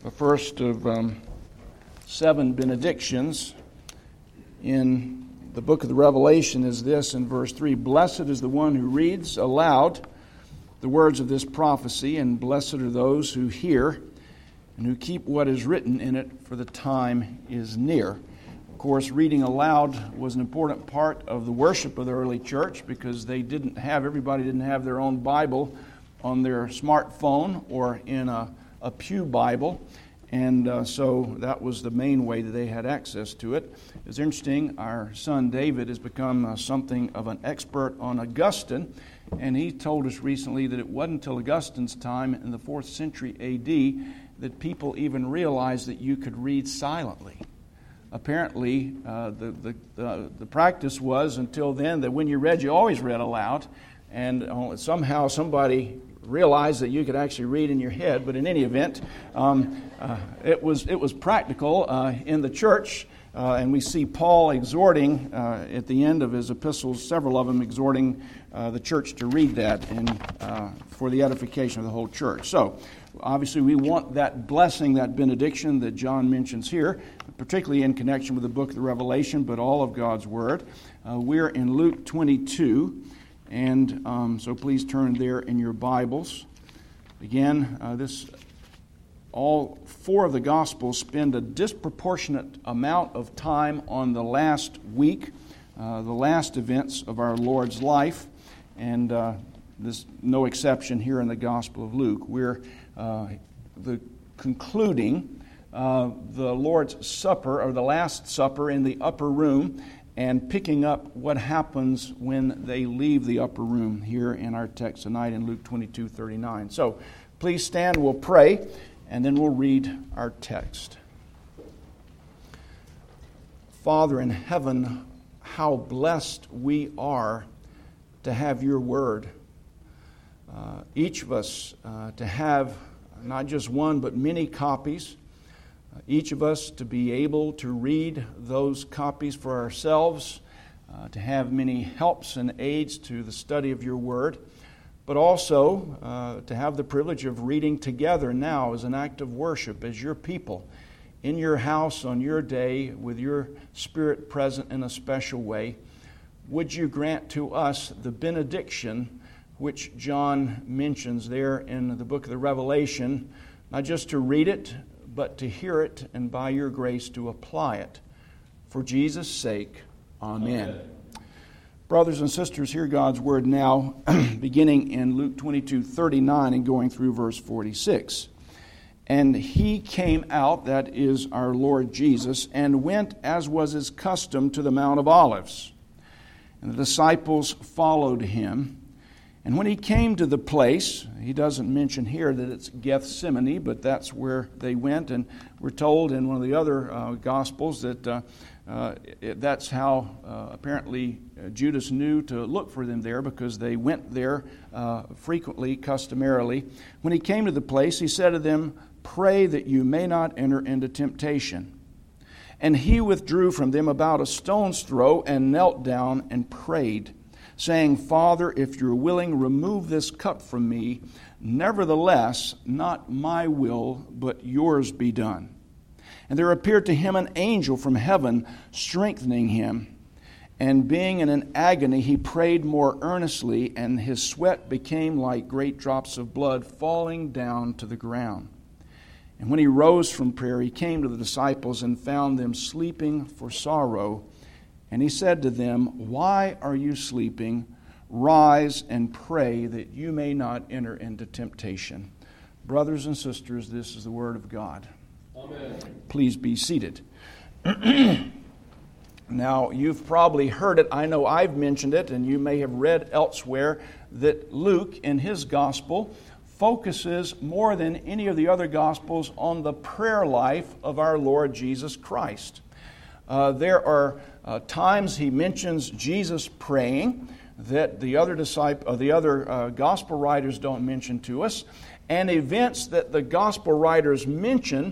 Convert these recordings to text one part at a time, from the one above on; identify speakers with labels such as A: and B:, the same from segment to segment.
A: The first of 7 benedictions in the book of the Revelation is this in verse 3. Blessed is the one who reads aloud the words of this prophecy, and blessed are those who hear and who keep what is written in it, for the time is near. Of course, reading aloud was an important part of the worship of the early church because everybody didn't have their own Bible on their smartphone or in a pew Bible, and so that was the main way that they had access to it. It's interesting, our son David has become something of an expert on Augustine, and he told us recently that it wasn't until Augustine's time in the 4th century A.D. that people even realized that you could read silently. Apparently, the practice was until then that when you read, you always read aloud, and somehow somebody realized that you could actually read in your head. But in any event, it was practical in the church, and we see Paul exhorting at the end of his epistles, several of them exhorting the church to read that and for the edification of the whole church. So obviously we want that blessing, that benediction that John mentions here, particularly in connection with the book of the Revelation, but all of God's Word. We're in Luke 22. And so please turn there in your Bibles. Again, all 4 of the Gospels spend a disproportionate amount of time on the last week, the last events of our Lord's life, and there's no exception here in the Gospel of Luke. We're concluding the Lord's Supper, or the Last Supper, in the upper room, and picking up what happens when they leave the upper room here in our text tonight in Luke 22:39. So please stand, we'll pray, and then we'll read our text. Father in heaven, how blessed we are to have your word. Each of us to have not just one but many copies. Each of us to be able to read those copies for ourselves, to have many helps and aids to the study of your word, but also to have the privilege of reading together now as an act of worship, as your people, in your house on your day, with your Spirit present in a special way. Would you grant to us the benediction which John mentions there in the book of the Revelation, not just to read it, but to hear it, and by your grace to apply it. For Jesus' sake, amen. Brothers and sisters, hear God's word now, beginning in Luke 22:39 and going through verse 46. And he came out, that is our Lord Jesus, and went, as was his custom, to the Mount of Olives. And the disciples followed him. And when he came to the place, he doesn't mention here that it's Gethsemane, but that's where they went. And we're told in one of the other Gospels that that's how apparently Judas knew to look for them there, because they went there frequently, customarily. When he came to the place, he said to them, "Pray that you may not enter into temptation." And he withdrew from them about a stone's throw and knelt down and prayed, saying, "Father, if you're willing, remove this cup from me. Nevertheless, not my will, but yours be done." And there appeared to him an angel from heaven, strengthening him. And being in an agony, he prayed more earnestly, and his sweat became like great drops of blood falling down to the ground. And when he rose from prayer, he came to the disciples and found them sleeping for sorrow. And he said to them, "Why are you sleeping? Rise and pray that you may not enter into temptation." Brothers and sisters, this is the word of God. Amen. Please be seated. Now, you've probably heard it. I know I've mentioned it, and you may have read elsewhere that Luke, in his gospel, focuses more than any of the other gospels on the prayer life of our Lord Jesus Christ. There are times he mentions Jesus praying that the other gospel writers don't mention to us, and events that the gospel writers mention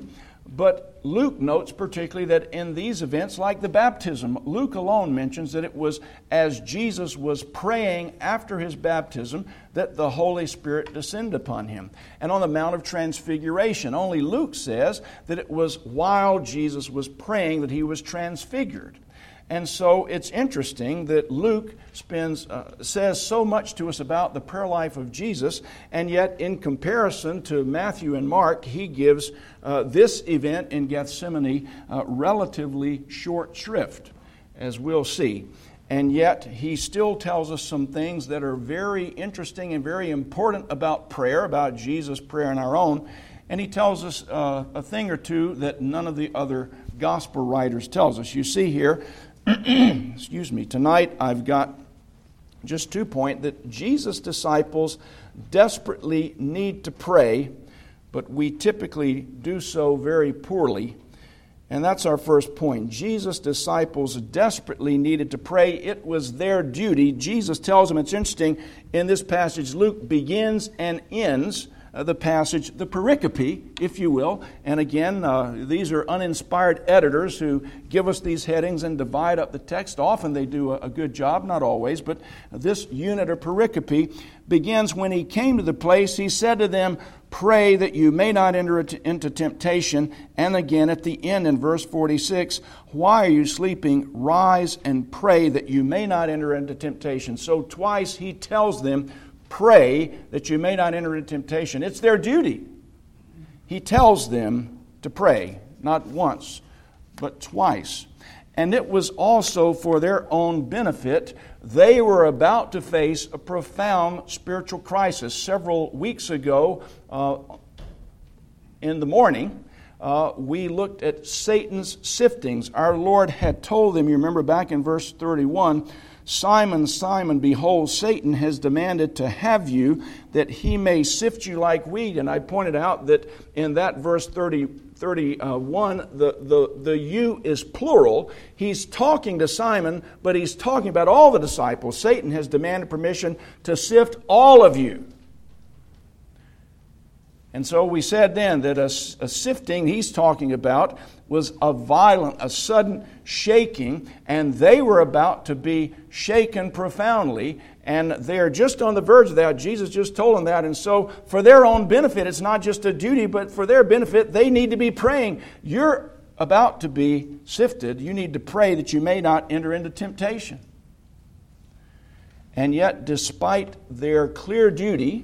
A: But Luke notes particularly that in these events, like the baptism, Luke alone mentions that it was as Jesus was praying after his baptism that the Holy Spirit descended upon him. And on the Mount of Transfiguration, only Luke says that it was while Jesus was praying that he was transfigured. And so it's interesting that Luke says so much to us about the prayer life of Jesus, and yet in comparison to Matthew and Mark, he gives this event in Gethsemane relatively short shrift, as we'll see. And yet he still tells us some things that are very interesting and very important about prayer, about Jesus' prayer and our own. And he tells us a thing or two that none of the other gospel writers tells us. You see here, excuse me, tonight I've got just 2 points that Jesus' disciples desperately need to pray, but we typically do so very poorly. And that's our first point. Jesus' disciples desperately needed to pray. It was their duty. Jesus tells them, it's interesting, in this passage, Luke begins and ends the passage, the pericope, if you will. And again, these are uninspired editors who give us these headings and divide up the text. Often they do a good job, not always, but this unit or pericope begins, when he came to the place, he said to them, pray that you may not enter into temptation. And again at the end in verse 46, why are you sleeping? Rise and pray that you may not enter into temptation. So twice he tells them, pray that you may not enter into temptation. It's their duty. He tells them to pray, not once, but twice. And it was also for their own benefit. They were about to face a profound spiritual crisis. Several weeks ago, in the morning, we looked at Satan's siftings. Our Lord had told them, you remember back in verse 31, Simon, Simon, behold, Satan has demanded to have you, that he may sift you like wheat. And I pointed out that in that verse 31, the you is plural. He's talking to Simon, but he's talking about all the disciples. Satan has demanded permission to sift all of you. And so we said then that a sifting he's talking about was a violent, a sudden shaking, and they were about to be shaken profoundly, and they're just on the verge of that. Jesus just told them that, and so for their own benefit, it's not just a duty, but for their benefit, they need to be praying. You're about to be sifted. You need to pray that you may not enter into temptation. And yet, despite their clear duty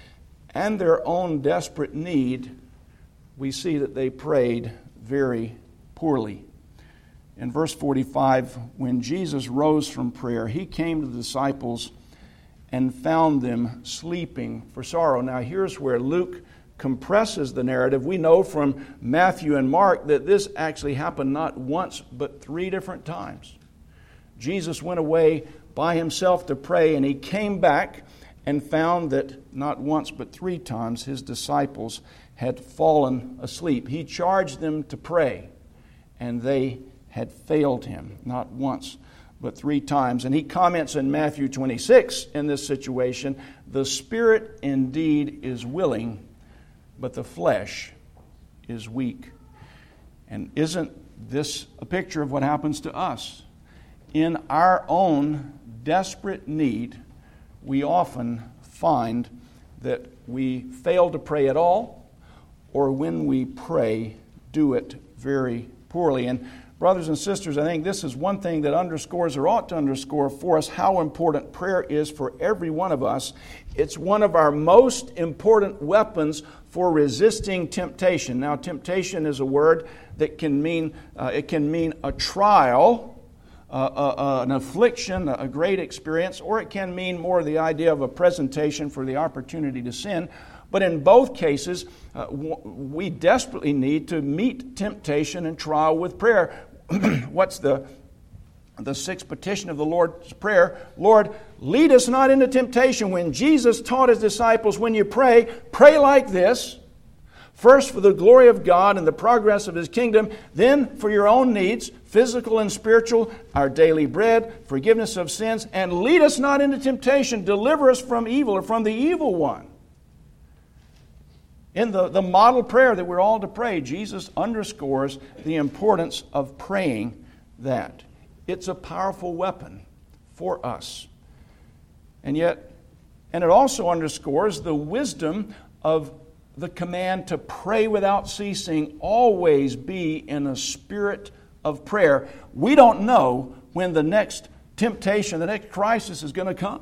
A: and their own desperate need, we see that they prayed very poorly. In verse 45, when Jesus rose from prayer, he came to the disciples and found them sleeping for sorrow. Now here's where Luke compresses the narrative. We know from Matthew and Mark that this actually happened not once but 3 different times. Jesus went away by himself to pray, and he came back and found that not once but 3 times his disciples had fallen asleep. He charged them to pray, and they had failed him not once but 3 times. And he comments in Matthew 26 in this situation, the spirit indeed is willing, but the flesh is weak. And isn't this a picture of what happens to us? In our own desperate need, we often find that we fail to pray at all, or when we pray, do it very poorly. And brothers and sisters, I think this is one thing that underscores, or ought to underscore for us, how important prayer is for every one of us. It's one of our most important weapons for resisting temptation. Now, temptation is a word that can mean a trial, an affliction, a great experience, or it can mean more the idea of a presentation for the opportunity to sin. But in both cases, we desperately need to meet temptation and trial with prayer. What's the 6th petition of the Lord's Prayer? Lord, lead us not into temptation. When Jesus taught his disciples, when you pray, pray like this. First for the glory of God and the progress of his kingdom, then for your own needs, physical and spiritual, our daily bread, forgiveness of sins, and lead us not into temptation. Deliver us from evil, or from the evil one. In the model prayer that we're all to pray, Jesus underscores the importance of praying that. It's a powerful weapon for us. And it also underscores the wisdom of the command to pray without ceasing, always be in a spirit of prayer. We don't know when the next temptation, the next crisis is going to come.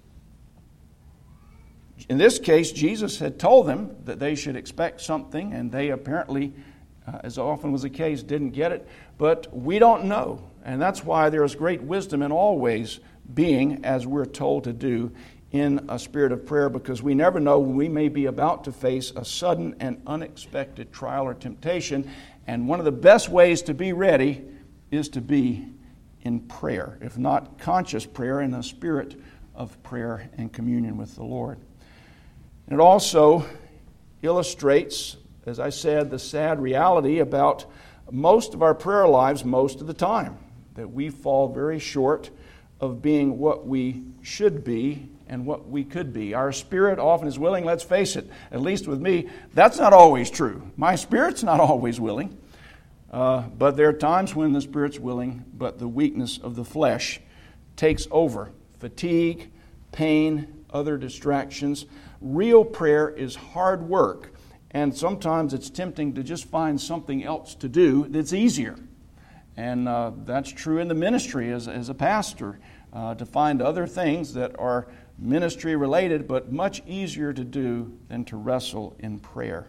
A: In this case, Jesus had told them that they should expect something, and they apparently, as often was the case, didn't get it. But we don't know, and that's why there is great wisdom in always being, as we're told to do, in a spirit of prayer, because we never know when we may be about to face a sudden and unexpected trial or temptation. And one of the best ways to be ready is to be in prayer, if not conscious prayer, in a spirit of prayer and communion with the Lord. It also illustrates, as I said, the sad reality about most of our prayer lives most of the time, that we fall very short of being what we should be and what we could be. Our spirit often is willing, let's face it, at least with me, that's not always true. My spirit's not always willing, but there are times when the spirit's willing, but the weakness of the flesh takes over. Fatigue, pain, other distractions. Real prayer is hard work, and sometimes it's tempting to just find something else to do that's easier. And that's true in the ministry as a pastor, to find other things that are ministry related but much easier to do than to wrestle in prayer.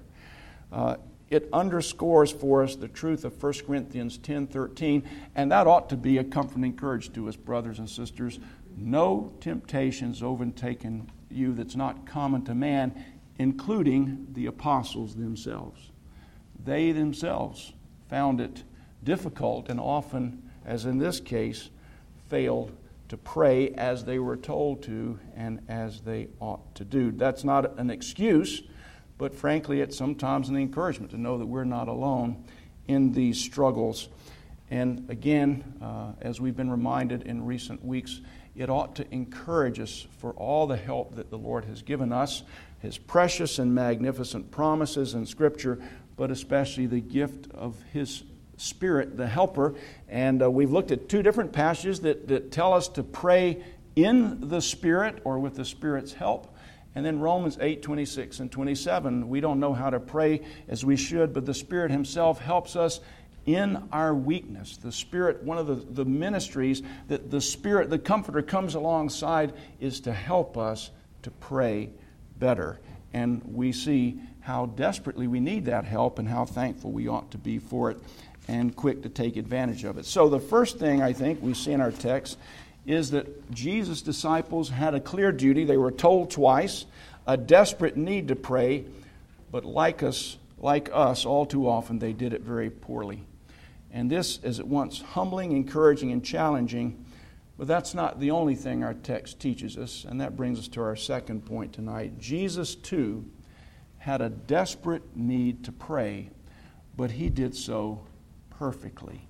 A: It underscores for us the truth of 1 Corinthians 10:13, and that ought to be a comfort and encouragement to us, brothers and sisters. No temptation's overtaken you that's not common to man, including the apostles themselves. They themselves found it difficult and often, as in this case, failed to pray as they were told to and as they ought to do. That's not an excuse, but frankly, it's sometimes an encouragement to know that we're not alone in these struggles. And again, as we've been reminded in recent weeks, it ought to encourage us for all the help that the Lord has given us, His precious and magnificent promises in Scripture, but especially the gift of His Spirit, the Helper. And we've looked at two different passages that tell us to pray in the Spirit or with the Spirit's help. And then Romans 8:26 and 27. We don't know how to pray as we should, but the Spirit Himself helps us in our weakness. The Spirit, one of the ministries that the Spirit, the Comforter, comes alongside is to help us to pray better. And we see how desperately we need that help and how thankful we ought to be for it and quick to take advantage of it. So the first thing I think we see in our text is that Jesus' disciples had a clear duty. They were told twice, a desperate need to pray, but like us, all too often, they did it very poorly. And this is at once humbling, encouraging, and challenging, but that's not the only thing our text teaches us, and that brings us to our second point tonight. Jesus, too, had a desperate need to pray, but He did so perfectly.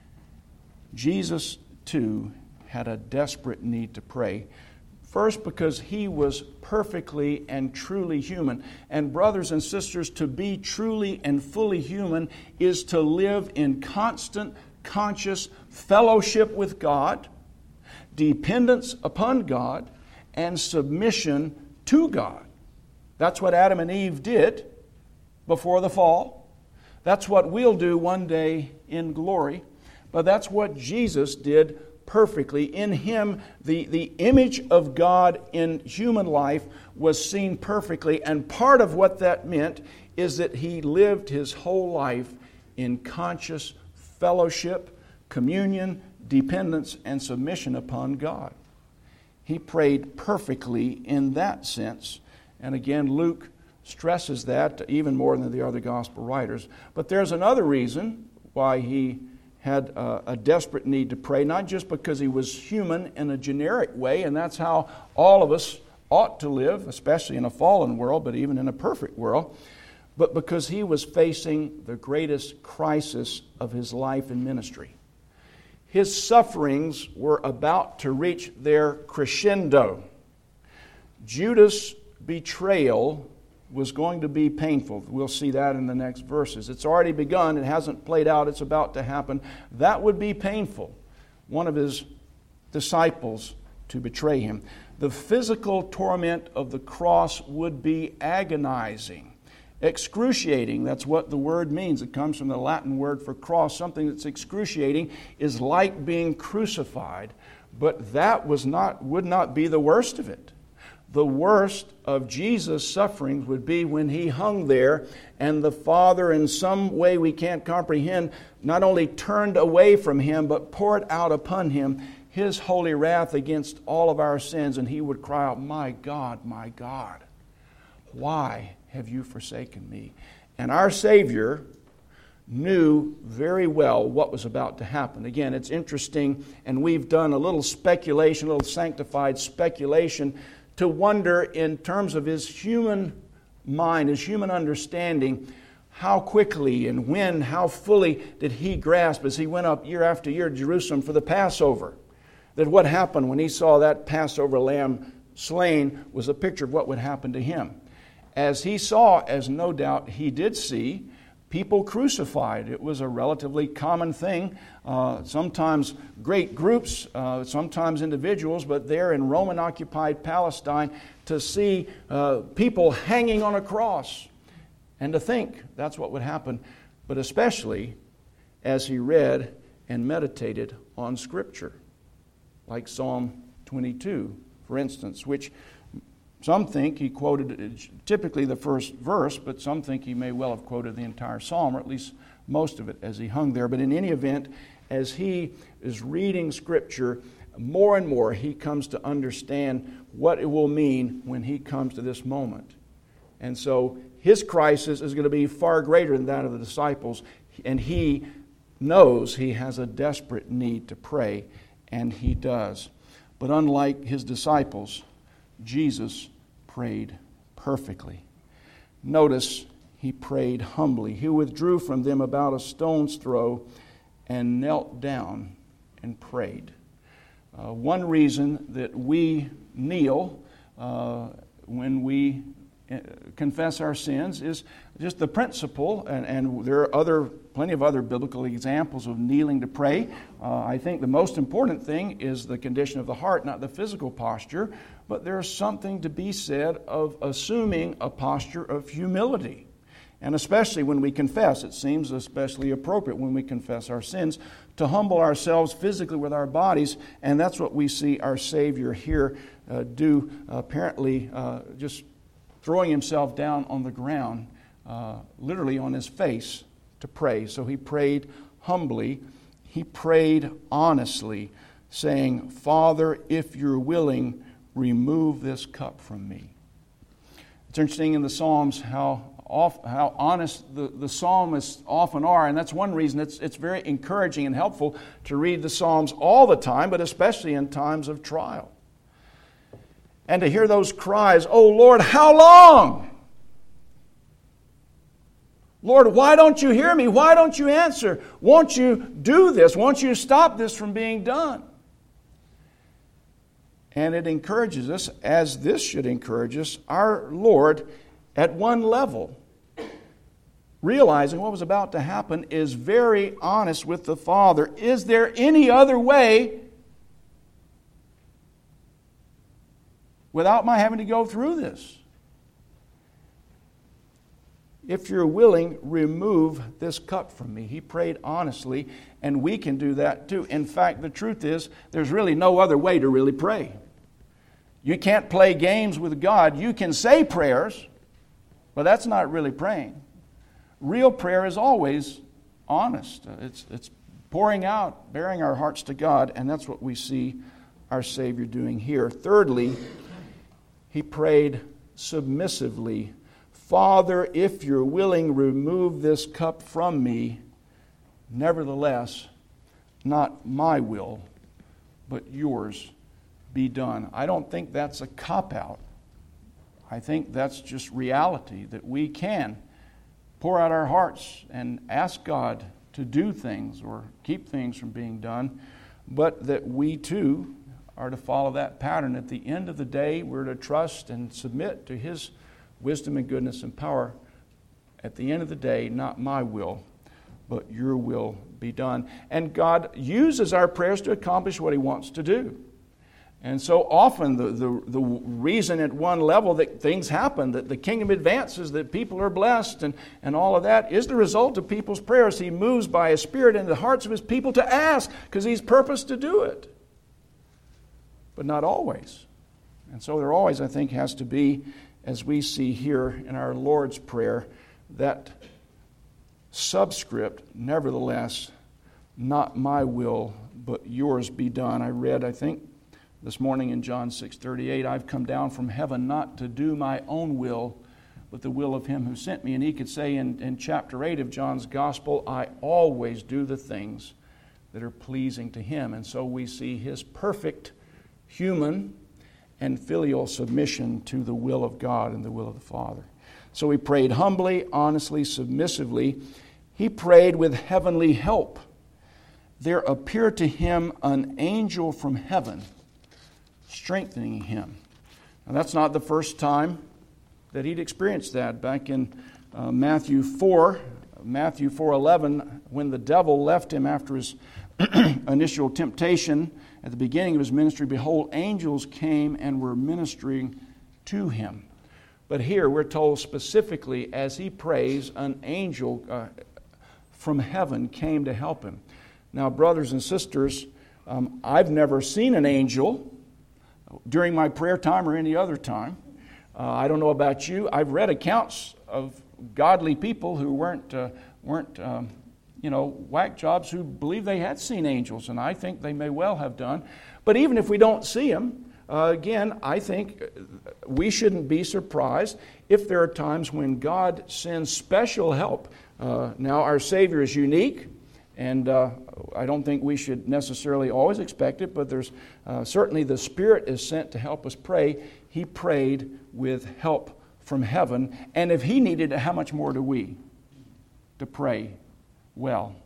A: Jesus, too, had a desperate need to pray. First, because He was perfectly and truly human. And brothers and sisters, to be truly and fully human is to live in constant, conscious fellowship with God, dependence upon God, and submission to God. That's what Adam and Eve did before the fall. That's what we'll do one day in glory. But that's what Jesus did perfectly. In Him, the image of God in human life was seen perfectly, and part of what that meant is that He lived His whole life in conscious fellowship, communion, dependence, and submission upon God. He prayed perfectly in that sense, and again, Luke stresses that even more than the other gospel writers. But there's another reason why He had a desperate need to pray, not just because He was human in a generic way, and that's how all of us ought to live, especially in a fallen world, but even in a perfect world, but because He was facing the greatest crisis of His life and ministry. His sufferings were about to reach their crescendo. Judas' betrayal was going to be painful. We'll see that in the next verses. It's already begun. It hasn't played out. It's about to happen. That would be painful. One of his disciples to betray him. The physical torment of the cross would be agonizing, excruciating. That's what the word means. It comes from the Latin word for cross. Something that's excruciating is like being crucified. But that would not be the worst of it. The worst of Jesus' sufferings would be when he hung there and the Father, in some way we can't comprehend, not only turned away from him, but poured out upon him his holy wrath against all of our sins. And he would cry out, my God, why have you forsaken me? And our Savior knew very well what was about to happen. Again, it's interesting, and we've done a little speculation, a little sanctified speculation, to wonder in terms of his human mind, his human understanding, how quickly and when, how fully did he grasp as he went up year after year to Jerusalem for the Passover, that what happened when he saw that Passover lamb slain was a picture of what would happen to him. As he saw, as no doubt he did see, people crucified. It was a relatively common thing. Sometimes great groups, sometimes individuals, but there in Roman-occupied Palestine, to see people hanging on a cross and to think that's what would happen, but especially as he read and meditated on Scripture, like Psalm 22, for instance, which some think he quoted typically the first verse, but some think he may well have quoted the entire psalm, or at least most of it as he hung there. But in any event, as he is reading Scripture, more and more he comes to understand what it will mean when he comes to this moment. And so his crisis is going to be far greater than that of the disciples, and he knows he has a desperate need to pray, and he does. But unlike his disciples, Jesus prayed perfectly. Notice he prayed humbly. He withdrew from them about a stone's throw and knelt down and prayed. One reason that we kneel when we confess our sins is just the principle, and there are plenty of other biblical examples of kneeling to pray. I think the most important thing is the condition of the heart, not the physical posture, but there's something to be said of assuming a posture of humility. And especially when we confess, it seems especially appropriate when we confess our sins, to humble ourselves physically with our bodies, and that's what we see our Savior here do, apparently just throwing himself down on the ground, literally on his face, to pray. So he prayed humbly. He prayed honestly, saying, Father, if you're willing, remove this cup from me. It's interesting in the Psalms how honest the psalmists often are, and that's one reason it's very encouraging and helpful to read the Psalms all the time, but especially in times of trial. And to hear those cries, oh Lord, how long? Lord, why don't you hear me? Why don't you answer? Won't you do this? Won't you stop this from being done? And it encourages us, as this should encourage us, our Lord, at one level, realizing what was about to happen, is very honest with the Father. Is there any other way without my having to go through this? If you're willing, remove this cup from me. He prayed honestly, and we can do that too. In fact, the truth is, there's really no other way to really pray. You can't play games with God. You can say prayers, but that's not really praying. Real prayer is always honest. It's pouring out, bearing our hearts to God, and that's what we see our Savior doing here. Thirdly, he prayed submissively. Father, if you're willing, remove this cup from me. Nevertheless, not my will, but yours be done. I don't think that's a cop-out. I think that's just reality, that we can pour out our hearts and ask God to do things or keep things from being done, but that we too are to follow that pattern. At the end of the day, we're to trust and submit to His wisdom and goodness and power. At the end of the day, not my will, but your will be done. And God uses our prayers to accomplish what He wants to do. And so often the reason at one level that things happen, that the kingdom advances, that people are blessed and all of that is the result of people's prayers. He moves by His Spirit into the hearts of His people to ask because He's purposed to do it. But not always. And so there always, I think, has to be, as we see here in our Lord's Prayer, that subscript, nevertheless, not my will, but yours be done. I read, I think, this morning in John 6:38, I've come down from heaven not to do my own will, but the will of Him who sent me. And he could say in chapter 8 of John's Gospel, I always do the things that are pleasing to Him. And so we see His perfect human and filial submission to the will of God and the will of the Father. So he prayed humbly, honestly, submissively. He prayed with heavenly help. There appeared to him an angel from heaven, strengthening him. Now, that's not the first time that he'd experienced that. Back in Matthew 4:11, when the devil left him after his initial temptation at the beginning of his ministry, behold, angels came and were ministering to him. But here we're told specifically, as he prays, an angel from heaven came to help him. Now, brothers and sisters, I've never seen an angel during my prayer time or any other time. I don't know about you. I've read accounts of godly people who weren't whack jobs who believe they had seen angels, and I think they may well have done. But even if we don't see them, again, I think we shouldn't be surprised if there are times when God sends special help. Now, our Savior is unique, and I don't think we should necessarily always expect it, but there's certainly the Spirit is sent to help us pray. He prayed with help from heaven, and if He needed it, how much more do we to pray well?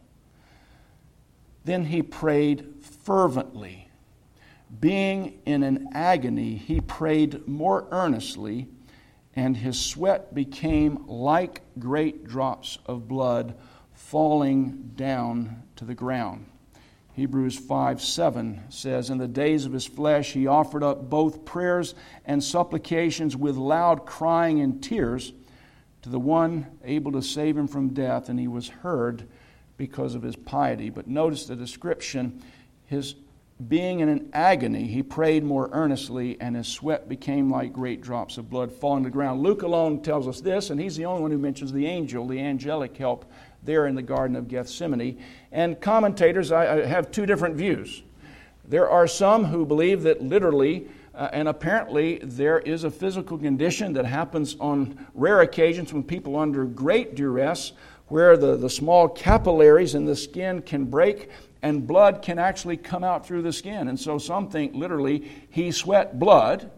A: Then he prayed fervently. Being in an agony, he prayed more earnestly, and his sweat became like great drops of blood falling down to the ground. Hebrews 5:7 says, in the days of his flesh he offered up both prayers and supplications with loud crying and tears to the one able to save him from death, and he was heard because of his piety. But notice the description, his being in an agony, he prayed more earnestly, and his sweat became like great drops of blood falling to the ground. Luke alone tells us this, and he's the only one who mentions the angel, the angelic help there in the Garden of Gethsemane. And commentators, I have two different views. There are some who believe that literally, and apparently there is a physical condition that happens on rare occasions when people are under great duress, where the small capillaries in the skin can break and blood can actually come out through the skin. And so some think literally he sweat blood.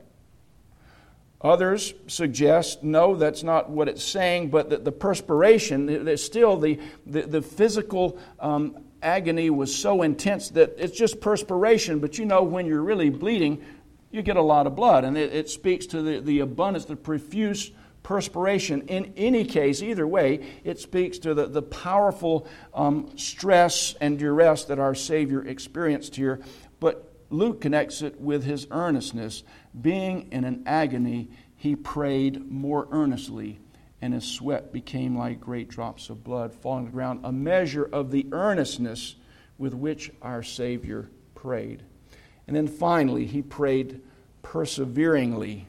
A: Others suggest, no, that's not what it's saying, but that the perspiration, still the physical agony was so intense that it's just perspiration. But you know, when you're really bleeding, you get a lot of blood. And it speaks to the abundance, the profuse perspiration. In any case, either way, it speaks to the powerful stress and duress that our Savior experienced here. But Luke connects it with his earnestness. Being in an agony, he prayed more earnestly, and his sweat became like great drops of blood falling to the ground, a measure of the earnestness with which our Savior prayed. And then finally, he prayed perseveringly.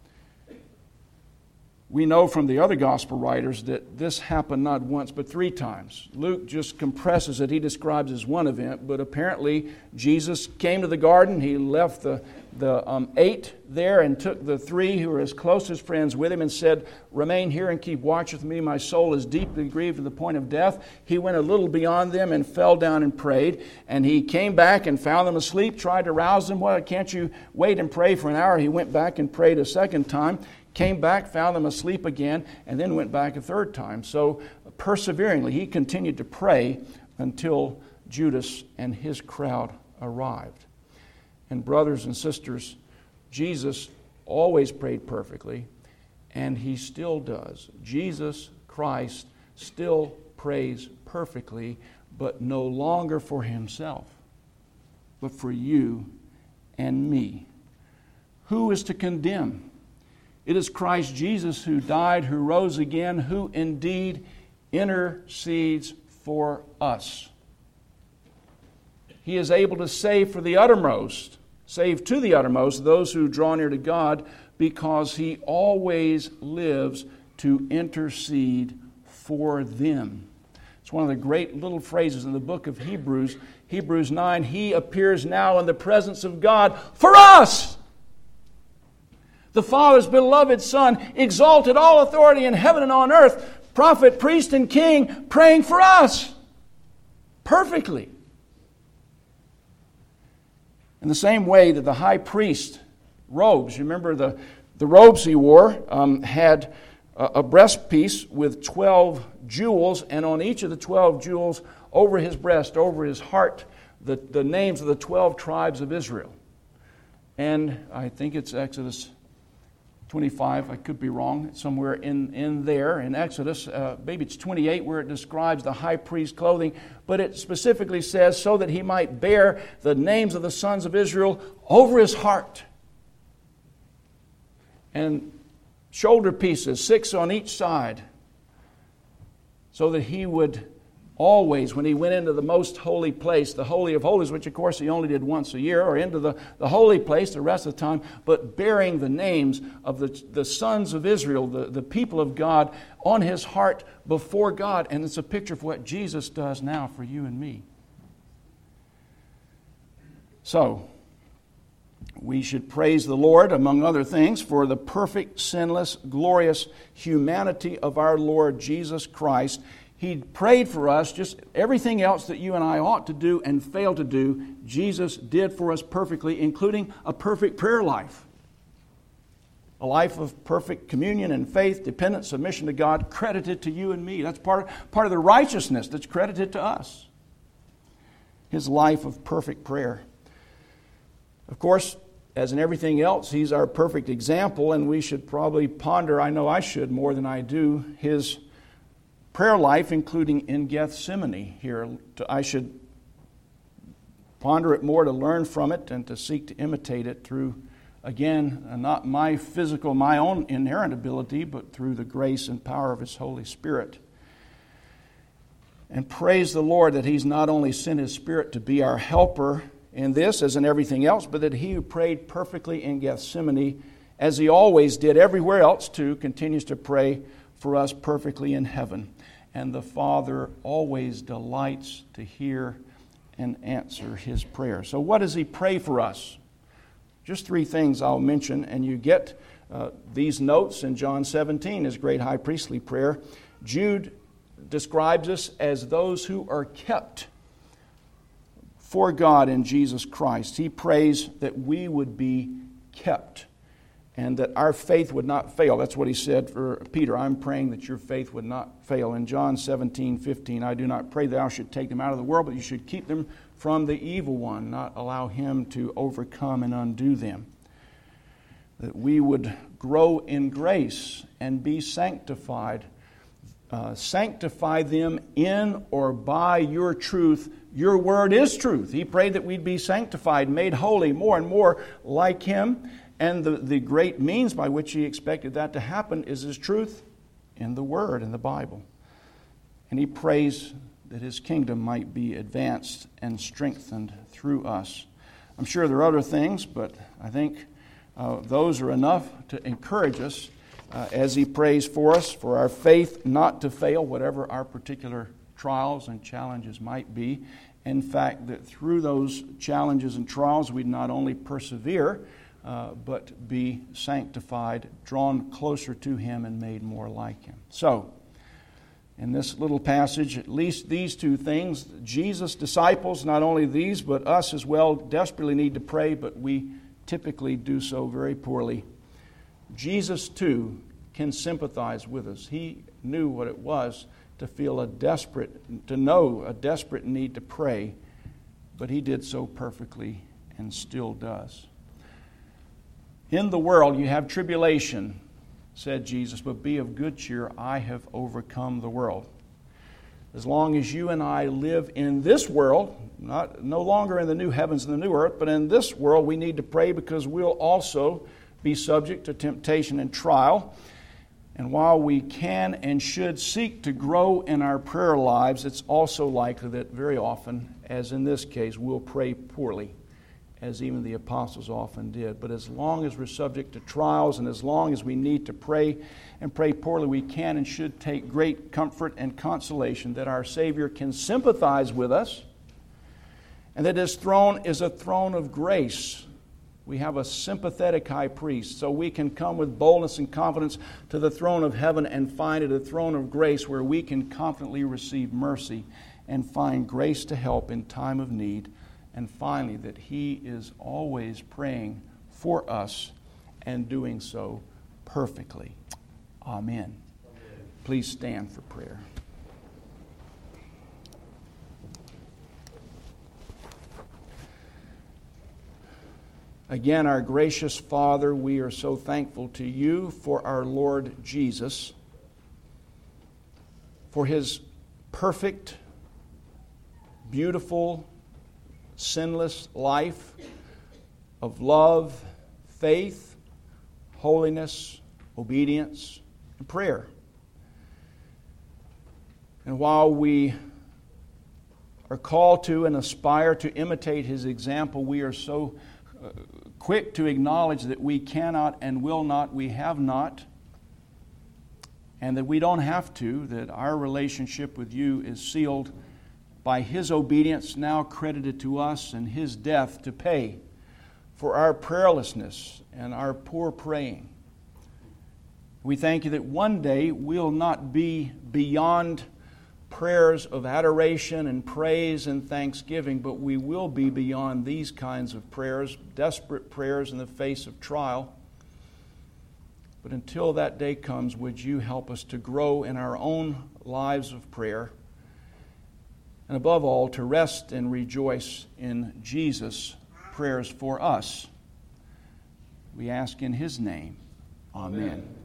A: We know from the other gospel writers that this happened not once but 3 times. Luke just compresses it. He describes as one event, but apparently Jesus came to the garden. He left the 8 there and took the 3 who were his closest friends with him and said, remain here and keep watch with me. My soul is deeply grieved to the point of death. He went a little beyond them and fell down and prayed. And he came back and found them asleep, tried to rouse them. Well, can't you wait and pray for an hour? He went back and prayed a second time. Came back, found them asleep again, and then went back a third time. So perseveringly, he continued to pray until Judas and his crowd arrived. And brothers and sisters, Jesus always prayed perfectly, and He still does. Jesus Christ still prays perfectly, but no longer for Himself, but for you and me. Who is to condemn? It is Christ Jesus who died, who rose again, who indeed intercedes for us. He is able to save to the uttermost those who draw near to God, because He always lives to intercede for them. It's one of the great little phrases in the book of Hebrews. Hebrews 9, He appears now in the presence of God for us. The Father's beloved Son, exalted all authority in heaven and on earth, prophet, priest, and king, praying for us perfectly. In the same way that the high priest robes, you remember the robes he wore had a breastpiece with 12 jewels, and on each of the 12 jewels, over his breast, over his heart, the names of the 12 tribes of Israel. And I think it's Exodus 25, I could be wrong, somewhere in there in Exodus. Maybe it's 28 where it describes the high priest's clothing, but it specifically says so that he might bear the names of the sons of Israel over his heart. And shoulder pieces, 6 on each side, so that he would always, when he went into the most holy place, the Holy of Holies, which of course he only did once a year, or into the holy place the rest of the time, but bearing the names of the sons of Israel, the people of God, on his heart before God. And it's a picture of what Jesus does now for you and me. So, we should praise the Lord, among other things, for the perfect, sinless, glorious humanity of our Lord Jesus Christ. He prayed for us, just everything else that you and I ought to do and fail to do, Jesus did for us perfectly, including a perfect prayer life. A life of perfect communion and faith, dependent submission to God, credited to you and me. That's part of the righteousness that's credited to us. His life of perfect prayer. Of course, as in everything else, He's our perfect example, and we should probably ponder, I know I should more than I do, His prayer life, including in Gethsemane here. I should ponder it more to learn from it and to seek to imitate it through, again, not my own inherent ability, but through the grace and power of His Holy Spirit. And praise the Lord that He's not only sent His Spirit to be our helper in this, as in everything else, but that He who prayed perfectly in Gethsemane, as He always did everywhere else too, continues to pray for us perfectly in heaven. And the Father always delights to hear and answer His prayer. So what does He pray for us? Just 3 things I'll mention, and you get these notes in John 17, His great high priestly prayer. Jude describes us as those who are kept for God in Jesus Christ. He prays that we would be kept, and that our faith would not fail. That's what he said for Peter. I'm praying that your faith would not fail. In John 17:15, I do not pray that thou should take them out of the world, but you should keep them from the evil one, not allow him to overcome and undo them. That we would grow in grace and be sanctified. Sanctify them in or by your truth. Your word is truth. He prayed that we'd be sanctified, made holy, more and more like Him. And the great means by which He expected that to happen is His truth in the Word, in the Bible. And He prays that His kingdom might be advanced and strengthened through us. I'm sure there are other things, but I think those are enough to encourage us as He prays for us, for our faith not to fail, whatever our particular trials and challenges might be. In fact, that through those challenges and trials, we'd not only persevere, but be sanctified, drawn closer to Him, and made more like Him. So, in this little passage, at least these 2 things, Jesus' disciples, not only these, but us as well, desperately need to pray, but we typically do so very poorly. Jesus, too, can sympathize with us. He knew what it was to know a desperate need to pray, but He did so perfectly and still does. In the world you have tribulation, said Jesus, but be of good cheer, I have overcome the world. As long as you and I live in this world, no longer in the new heavens and the new earth, but in this world, we need to pray because we'll also be subject to temptation and trial. And while we can and should seek to grow in our prayer lives, it's also likely that very often, as in this case, we'll pray poorly, as even the apostles often did. But as long as we're subject to trials and as long as we need to pray and pray poorly, we can and should take great comfort and consolation that our Savior can sympathize with us and that His throne is a throne of grace. We have a sympathetic high priest, so we can come with boldness and confidence to the throne of heaven and find it a throne of grace where we can confidently receive mercy and find grace to help in time of need. And finally, that He is always praying for us and doing so perfectly. Amen. Please stand for prayer. Again, our gracious Father, we are so thankful to You for our Lord Jesus, for His perfect, beautiful, sinless life of love, faith, holiness, obedience, and prayer. And while we are called to and aspire to imitate His example, we are so quick to acknowledge that we cannot and will not, we have not, and that we don't have to, that our relationship with You is sealed by His obedience now credited to us and His death to pay for our prayerlessness and our poor praying. We thank You that one day we'll not be beyond prayers of adoration and praise and thanksgiving, but we will be beyond these kinds of prayers, desperate prayers in the face of trial. But until that day comes, would You help us to grow in our own lives of prayer, and above all, to rest and rejoice in Jesus' prayers for us. We ask in His name. Amen.